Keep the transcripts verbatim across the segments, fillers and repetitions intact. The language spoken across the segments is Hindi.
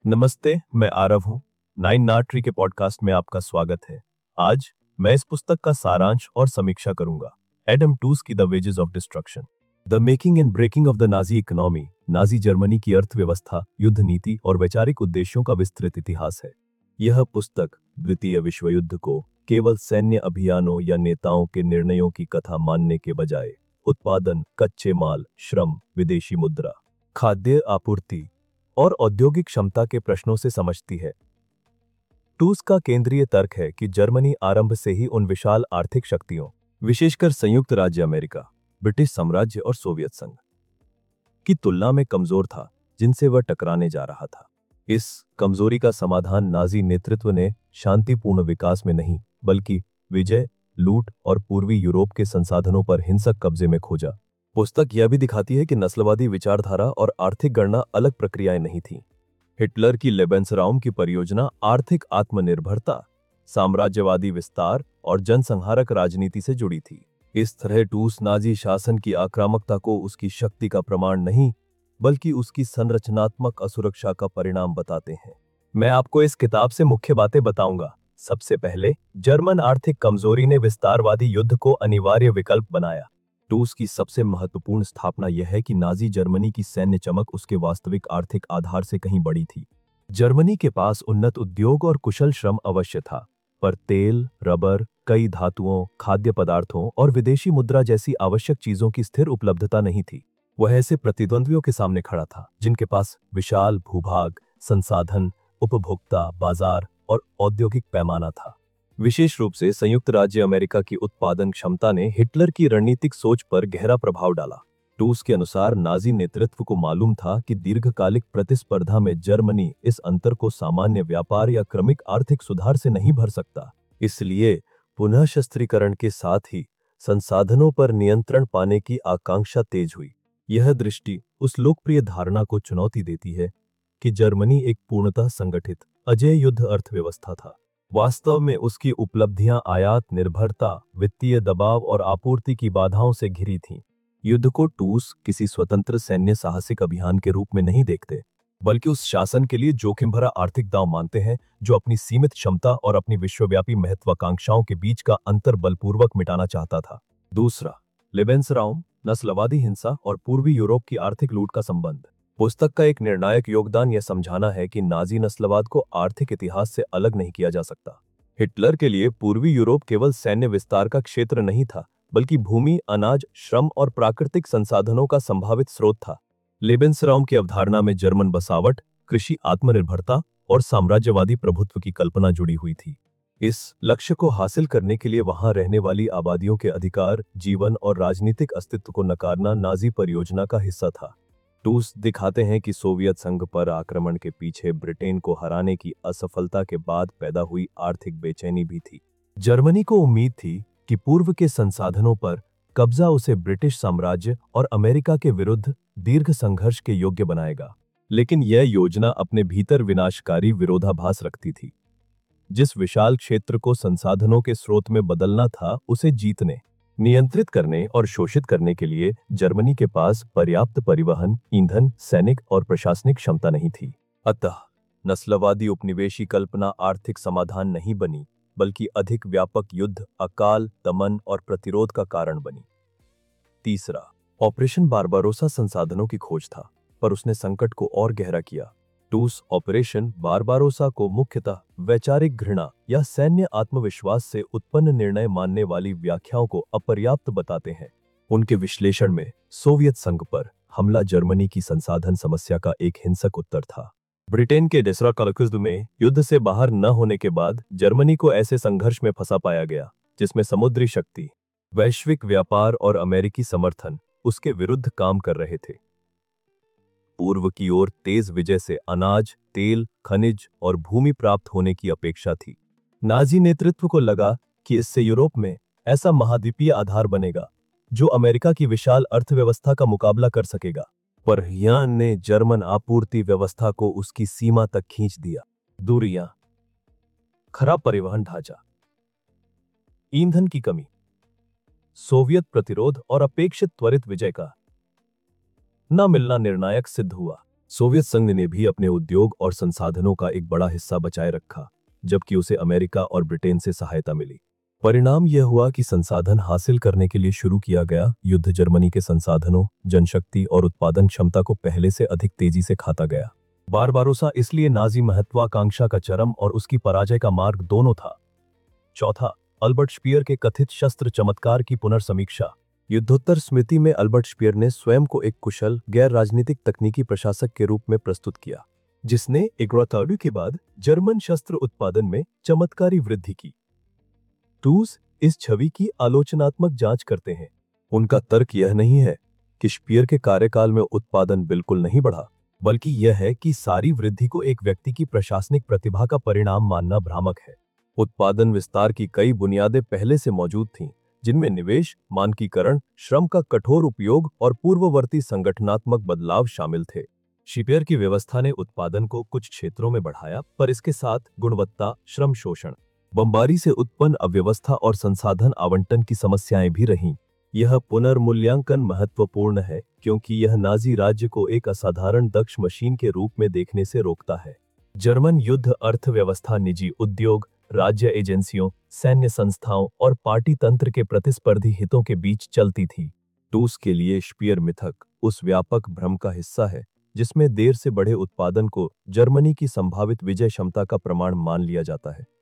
नमस्ते, मैं आरव हूँ। नाइन नाट ट्री के पॉडकास्ट में आपका स्वागत है। आज मैं इस पुस्तक का सारांश और समीक्षा करूंगा। एडम टूस की the wages of destruction, the making and breaking of the Nazi economy. Nazi Germany की अर्थव्यवस्था, युद्ध नीति और वैचारिक उद्देश्यों का विस्तृत इतिहास है। यह पुस्तक द्वितीय विश्व युद्ध को केवल सैन्य अभियानों या नेताओं के निर्णयों की कथा मानने के बजाय उत्पादन, कच्चे माल, श्रम, विदेशी मुद्रा, खाद्य आपूर्ति और औद्योगिक क्षमता के प्रश्नों से समझती है। टूस का केंद्रीय तर्क है कि जर्मनी आरंभ से ही उन विशाल आर्थिक शक्तियों, विशेषकर संयुक्त राज्य अमेरिका, ब्रिटिश साम्राज्य और सोवियत संघ की तुलना में कमजोर था, जिनसे वह टकराने जा रहा था। इस कमजोरी का समाधान नाजी नेतृत्व ने शांतिपूर्ण विकास में नहीं, बल्कि विजय, लूट और पूर्वी यूरोप के संसाधनों पर हिंसक कब्जे में खोजा। पुस्तक यह भी दिखाती है कि नस्लवादी विचारधारा और आर्थिक गणना अलग प्रक्रियाएं नहीं थीं। हिटलर की लेबेंसराउम की परियोजना आर्थिक आत्मनिर्भरता, साम्राज्यवादी विस्तार और जनसंहारक राजनीति से जुड़ी थी। इस तरह टूस नाजी शासन की आक्रामकता को उसकी शक्ति का प्रमाण नहीं, बल्कि उसकी संरचनात्मक असुरक्षा का परिणाम बताते हैं। मैं आपको इस किताब से मुख्य बातें बताऊंगा। सबसे पहले, जर्मन आर्थिक कमजोरी ने विस्तारवादी युद्ध को अनिवार्य विकल्प बनाया। टूस की सबसे महत्वपूर्ण स्थापना यह है कि नाजी जर्मनी की सैन्य चमक उसके वास्तविक आर्थिक आधार से कहीं बड़ी थी। जर्मनी के पास उन्नत उद्योग और कुशल श्रम अवश्य था, पर तेल, रबर, कई धातुओं, खाद्य पदार्थों और विदेशी मुद्रा जैसी आवश्यक चीजों की स्थिर उपलब्धता नहीं थी। वह ऐसे प्रतिद्वंद्वियों के सामने खड़ा था जिनके पास विशाल भूभाग, संसाधन, उपभोक्ता, बाजार और औद्योगिक पैमाना था। विशेष रूप से संयुक्त राज्य अमेरिका की उत्पादन क्षमता ने हिटलर की रणनीतिक सोच पर गहरा प्रभाव डाला। टूस के अनुसार नाजी नेतृत्व को मालूम था कि दीर्घकालिक प्रतिस्पर्धा में जर्मनी इस अंतर को सामान्य व्यापार या क्रमिक आर्थिक सुधार से नहीं भर सकता। इसलिए पुनः शस्त्रीकरण के साथ ही संसाधनों पर नियंत्रण पाने की आकांक्षा तेज हुई। यह दृष्टि उस लोकप्रिय धारणा को चुनौती देती है कि जर्मनी एक पूर्णतः संगठित, अजेय युद्ध अर्थव्यवस्था था। वास्तव में उसकी उपलब्धियां आयात निर्भरता, वित्तीय दबाव और आपूर्ति की बाधाओं से घिरी थीं। युद्ध को टूस किसी स्वतंत्र सैन्य साहसिक अभियान के रूप में नहीं देखते, बल्कि उस शासन के लिए जोखिम भरा आर्थिक दांव मानते हैं जो अपनी सीमित क्षमता और अपनी विश्वव्यापी महत्वाकांक्षाओं के बीच का अंतर बलपूर्वक मिटाना चाहता था। दूसरा, लेबेंसराउम, नस्लवादी हिंसा और पूर्वी यूरोप की आर्थिक लूट का संबंध। पुस्तक का एक निर्णायक योगदान यह समझाना है कि नाजी नस्लवाद को आर्थिक इतिहास से अलग नहीं किया जा सकता। हिटलर के लिए पूर्वी यूरोप केवल सैन्य विस्तार का क्षेत्र नहीं था, बल्कि भूमि, अनाज, श्रम और प्राकृतिक संसाधनों का संभावित स्रोत था। लेबेंसराउम की अवधारणा में जर्मन बसावट, कृषि आत्मनिर्भरता और साम्राज्यवादी प्रभुत्व की कल्पना जुड़ी हुई थी। इस लक्ष्य को हासिल करने के लिए वहां रहने वाली आबादियों के अधिकार, जीवन और राजनीतिक अस्तित्व को नकारना नाजी परियोजना का हिस्सा था। टूस दिखाते हैं कि सोवियत संघ पर आक्रमण के पीछे ब्रिटेन को हराने की असफलता के बाद पैदा हुई आर्थिक बेचैनी भी थी। जर्मनी को उम्मीद थी कि पूर्व के संसाधनों पर कब्जा उसे ब्रिटिश साम्राज्य और अमेरिका के विरुद्ध दीर्घ संघर्ष के योग्य बनाएगा, लेकिन यह योजना अपने भीतर विनाशकारी विरोधाभास रखती थी। जिस विशाल क्षेत्र को संसाधनों के स्रोत में बदलना था, उसे जीतने, नियंत्रित करने और शोषित करने के लिए जर्मनी के पास पर्याप्त परिवहन, ईंधन, सैनिक और प्रशासनिक क्षमता नहीं थी। अतः नस्लवादी उपनिवेशी कल्पना आर्थिक समाधान नहीं बनी, बल्कि अधिक व्यापक युद्ध, अकाल, दमन और प्रतिरोध का कारण बनी। तीसरा, ऑपरेशन बारबारोसा संसाधनों की खोज था, पर उसने संकट को और गहरा किया। टूस ऑपरेशन बारबारोसा को मुख्यतः वैचारिक घृणा या सैन्य आत्मविश्वास से उत्पन्न निर्णय मानने वाली व्याख्याओं को अपर्याप्त बताते हैं। उनके विश्लेषण में सोवियत संघ पर हमला जर्मनी की संसाधन समस्या का एक हिंसक उत्तर था। ब्रिटेन के डेसरा में युद्ध से बाहर न होने के बाद जर्मनी को ऐसे संघर्ष में फंसा पाया गया जिसमें समुद्री शक्ति, वैश्विक व्यापार और अमेरिकी समर्थन उसके विरुद्ध काम कर रहे थे। पूर्व की ओर तेज विजय से अनाज, तेल, खनिज और भूमि प्राप्त होने की अपेक्षा थी। नाजी नेतृत्व को लगा कि इससे यूरोप में ऐसा महाद्वीपीय आधार बनेगा जो अमेरिका की विशाल अर्थव्यवस्था का मुकाबला कर सकेगा, पर यान ने जर्मन आपूर्ति व्यवस्था को उसकी सीमा तक खींच दिया। दूरियां, खराब परिवहन ढांचा, ईंधन की कमी, सोवियत प्रतिरोध और अपेक्षित त्वरित विजय का न मिलना निर्णायक सिद्ध हुआ। सोवियत संघ ने भी अपने उद्योग और संसाधनों का एक बड़ा हिस्सा बचाए रखा, जबकि उसे अमेरिका और ब्रिटेन से सहायता मिली। परिणाम यह हुआ कि संसाधन हासिल करने के लिए शुरू किया गया युद्ध जर्मनी के संसाधनों, जनशक्ति और उत्पादन क्षमता को पहले से अधिक तेजी से खाता गया। बारबारोसा इसलिए नाजी महत्वाकांक्षा का चरम और उसकी पराजय का मार्ग दोनों था। चौथा, अल्बर्ट स्पीयर के कथित शस्त्र चमत्कार की पुनर्समीक्षा। युद्धोत्तर स्मृति में अल्बर्ट स्पीयर ने स्वयं को एक कुशल गैर राजनीतिक तकनीकी प्रशासक के रूप में प्रस्तुत किया, जिसने इग्रोताडू के बाद जर्मन शस्त्र उत्पादन में चमत्कारी वृद्धि की। टूस इस छवि की आलोचनात्मक जांच करते हैं। उनका तर्क यह नहीं है कि स्पीयर के कार्यकाल में उत्पादन बिल्कुल नहीं बढ़ा, बल्कि यह है कि सारी वृद्धि को एक व्यक्ति की प्रशासनिक प्रतिभा का परिणाम मानना भ्रामक है। उत्पादन विस्तार की कई बुनियादें पहले से मौजूद थीं, जिनमें निवेश, मानकीकरण, श्रम का कठोर उपयोग और पूर्ववर्ती संगठनात्मक बदलाव शामिल थे। स्पीयर की व्यवस्था ने उत्पादन को कुछ क्षेत्रों में बढ़ाया, पर इसके साथ गुणवत्ता, श्रम शोषण, बमबारी से उत्पन्न अव्यवस्था और संसाधन आवंटन की समस्याएं भी रहीं। यह पुनर्मूल्यांकन महत्वपूर्ण है क्योंकि यह नाजी राज्य को एक असाधारण दक्ष मशीन के रूप में देखने से रोकता है। जर्मन युद्ध अर्थव्यवस्था निजी उद्योग, राज्य एजेंसियों, सैन्य संस्थाओं और पार्टी तंत्र के प्रतिस्पर्धी हितों के बीच चलती थी। टूस के लिए स्पीयर मिथक उस व्यापक भ्रम का हिस्सा है जिसमें देर से बढ़े उत्पादन को जर्मनी की संभावित विजय क्षमता का प्रमाण मान लिया जाता है।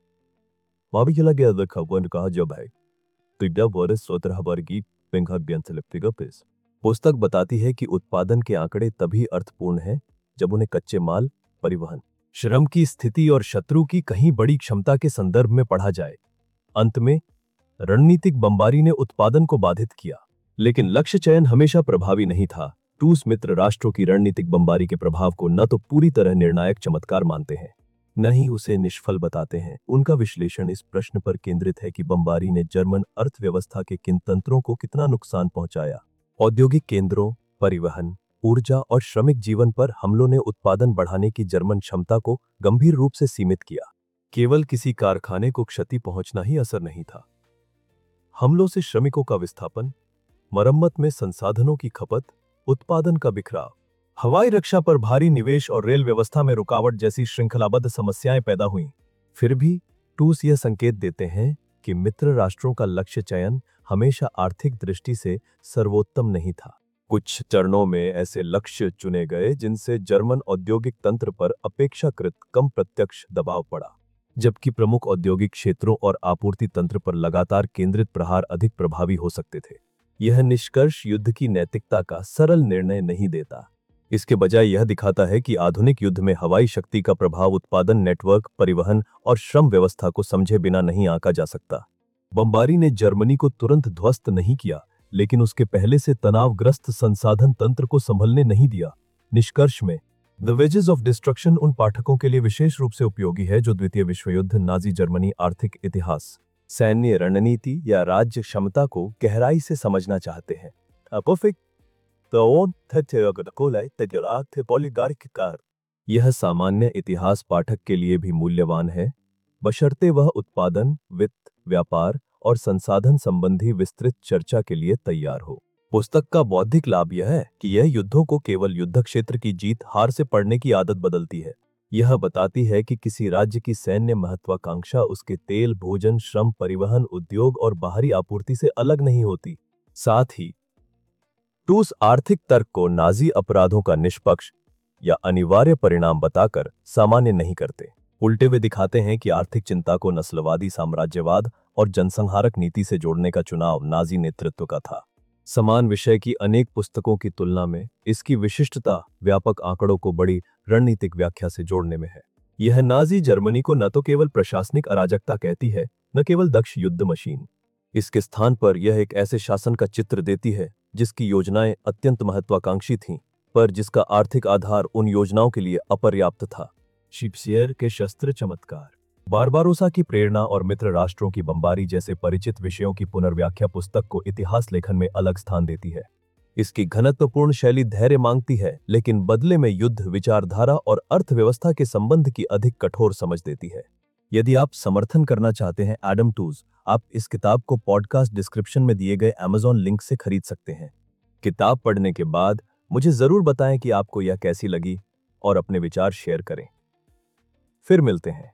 पुस्तक बताती है कि उत्पादन के आंकड़े तभी अर्थपूर्ण हैं जब उन्हें कच्चे माल, परिवहन, श्रम की स्थिति और शत्रु की कहीं बड़ी क्षमता के संदर्भ में पढ़ा जाए। अंत में रणनीतिक बमबारी ने उत्पादन को बाधित किया, लेकिन लक्ष्य चयन हमेशा प्रभावी नहीं था। टूस मित्र राष्ट्रों की रणनीतिक बमबारी के प्रभाव को न तो पूरी तरह निर्णायक चमत्कार मानते हैं, न ही उसे निष्फल बताते हैं। उनका विश्लेषण इस प्रश्न पर केंद्रित है कि बमबारी ने जर्मन अर्थव्यवस्था के किन तंत्रों को कितना नुकसान पहुंचाया। औद्योगिक केंद्रों, परिवहन, ऊर्जा और श्रमिक जीवन पर हमलों ने उत्पादन बढ़ाने की जर्मन क्षमता को गंभीर रूप से सीमित किया। केवल किसी कारखाने को क्षति पहुंचना ही असर नहीं था। हमलों से श्रमिकों का विस्थापन, मरम्मत में संसाधनों की खपत, उत्पादन का बिखराव, हवाई रक्षा पर भारी निवेश और रेल व्यवस्था में रुकावट जैसी श्रृंखलाबद्ध समस्याएं पैदा हुईं। फिर भी टूस यह संकेत देते हैं कि मित्र राष्ट्रों का लक्ष्य चयन हमेशा आर्थिक दृष्टि से सर्वोत्तम नहीं था। कुछ चरणों में ऐसे लक्ष्य चुने गए जिनसे जर्मन औद्योगिक तंत्र पर अपेक्षाकृत कम प्रत्यक्ष दबाव पड़ा, जबकि प्रमुख औद्योगिक क्षेत्रों और आपूर्ति तंत्र पर लगातार केंद्रित प्रहार अधिक प्रभावी हो सकते थे। यह निष्कर्ष युद्ध की नैतिकता का सरल निर्णय नहीं देता। इसके बजाय यह दिखाता है कि आधुनिक युद्ध में हवाई शक्ति का प्रभाव उत्पादन नेटवर्क, परिवहन और श्रम व्यवस्था को समझे बिना नहीं आंका जा सकता। बमबारी ने जर्मनी को तुरंत ध्वस्त नहीं किया, लेकिन उसके पहले से तनावग्रस्त संसाधन तंत्र को संभलने नहीं दिया। निष्कर्ष में द वेजेस ऑफ डिस्ट्रक्शन उन पाठकों के लिए विशेष रूप से उपयोगी है जो द्वितीय विश्व युद्ध, नाजी जर्मनी, आर्थिक इतिहास, सैन्य रणनीति या राज्य क्षमता को गहराई से समझना चाहते हैं। यह सामान्य इतिहास पाठक के लिए भी मूल्यवान है, बशर्ते वह उत्पादन, वित्त, व्यापार और संसाधन संबंधी विस्तृत चर्चा के लिए तैयार हो। पुस्तक का बौद्धिक लाभ यह है कि यह युद्धों को केवल युद्ध क्षेत्र की जीत हार से पढ़ने की आदत बदलती है। यह बताती है कि किसी राज्य की सैन्य महत्वाकांक्षा उसके तेल, भोजन, श्रम, परिवहन, उद्योग और बाहरी आपूर्ति से अलग नहीं होती। साथ ही टूस आर्थिक तर्क को नाजी अपराधों का निष्पक्ष या अनिवार्य परिणाम बताकर सामान्य नहीं करते। उल्टे वे दिखाते हैं कि आर्थिक चिंता को नस्लवादी साम्राज्यवाद और जनसंहारक नीति से जोड़ने का चुनाव नाजी नेतृत्व का था। समान विषय की अनेक पुस्तकों की तुलना में इसकी विशिष्टता व्यापक आंकड़ों को बड़ी रणनीतिक व्याख्या से जोड़ने में है। यह नाजी जर्मनी को न तो केवल प्रशासनिक अराजकता कहती है, न केवल दक्ष युद्ध मशीन। इसके स्थान पर यह एक ऐसे शासन का चित्र देती है जिसकी योजनाएं अत्यंत महत्वाकांक्षी थीं, पर जिसका आर्थिक आधार उन योजनाओं के लिए अपर्याप्त था। स्पीयर के शस्त्र चमत्कार, बारबारोसा की प्रेरणा और मित्र राष्ट्रों की बमबारी जैसे परिचित विषयों की पुनर्व्याख्या पुस्तक को इतिहास लेखन में अलग स्थान देती है। इसकी घनत्वपूर्ण शैली धैर्य मांगती है, लेकिन बदले में युद्ध, विचारधारा और अर्थव्यवस्था के संबंध की अधिक कठोर समझ देती है। यदि आप समर्थन करना चाहते हैं एडम टूस, आप इस किताब को पॉडकास्ट डिस्क्रिप्शन में दिए गए अमेज़न लिंक से खरीद सकते हैं। किताब पढ़ने के बाद मुझे जरूर बताएं कि आपको यह कैसी लगी और अपने विचार शेयर करें। फिर मिलते हैं।